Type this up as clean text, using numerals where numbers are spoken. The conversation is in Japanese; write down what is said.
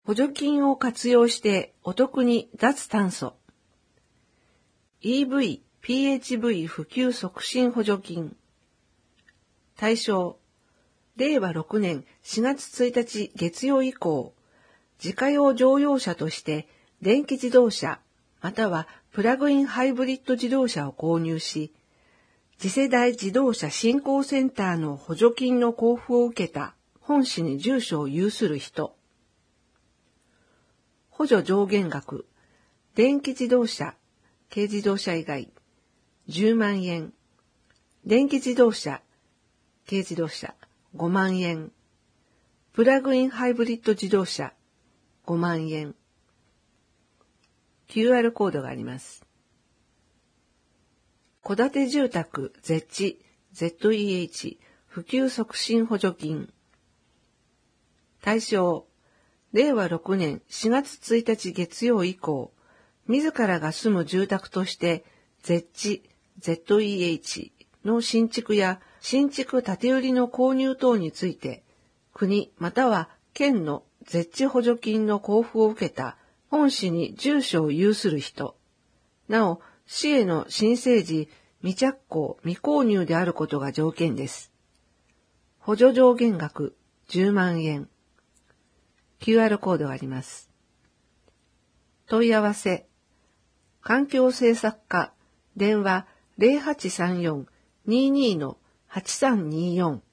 補助金を活用してお得に脱炭素。EV、PHV 普及促進補助金。対象、令和6年4月1日月曜以降、自家用乗用車として電気自動車またはプラグインハイブリッド自動車を購入し、次世代自動車振興センターの補助金の交付を受けた本市に住所を有する人。補助上限額、電気自動車、軽自動車以外、10万円。電気自動車、軽自動車、5万円。プラグインハイブリッド自動車、5万円。QR コードがあります。戸建て住宅ZEH普及促進補助金。対象、令和6年4月1日月曜以降、自らが住む住宅としてZEHの新築や新築建て売りの購入等について、国または県のZEH補助金の交付を受けた本市に住所を有する人。なお、市への申請時、未着工、未購入であることが条件です。補助上限額10万円。QR コードがあります。問い合わせ。環境政策課、電話 0834-22-8324